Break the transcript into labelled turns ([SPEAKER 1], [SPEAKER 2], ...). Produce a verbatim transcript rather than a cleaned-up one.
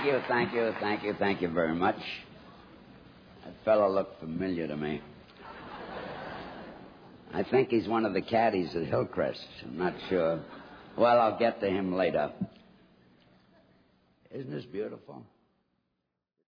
[SPEAKER 1] you, thank you, thank you, thank you very much. That fellow looked familiar to me. I think he's one of the caddies at Hillcrest. I'm not sure. Well, I'll get to him later. Isn't this beautiful?